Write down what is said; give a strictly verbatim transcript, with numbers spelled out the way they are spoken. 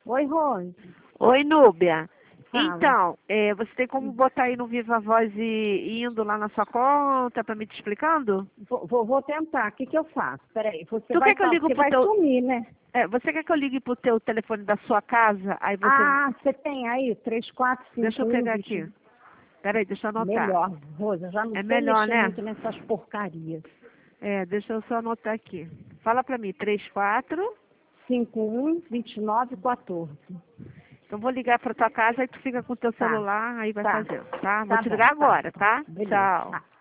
Oi, Rose. Oi, Núbia. Fala. Então, é, você tem como botar aí no Viva Voz e e indo lá na sua conta para me te explicando? Vou, vou, vou tentar. O que, que eu faço? Peraí, você Tu vai, quer que eu tá, ligue você pro vai teu... sumir, né? É, você quer que eu ligue pro teu telefone da sua casa? Aí você... Ah, você tem aí três quatro Deixa cinco eu um pegar vinte. aqui. Peraí, deixa eu anotar. Melhor, Rose. Eu já não É sei melhor, mexer né? muito nessas porcarias. É, deixa eu só anotar aqui. Fala pra mim, três quatro. cinco um vinte e nove quatorze. Então vou ligar pra tua casa, aí tu fica com o teu Tá, celular, aí vai tá. fazendo, tá? Vou Tá te bom, ligar tá. agora, tá? Beleza. Tchau. Tá.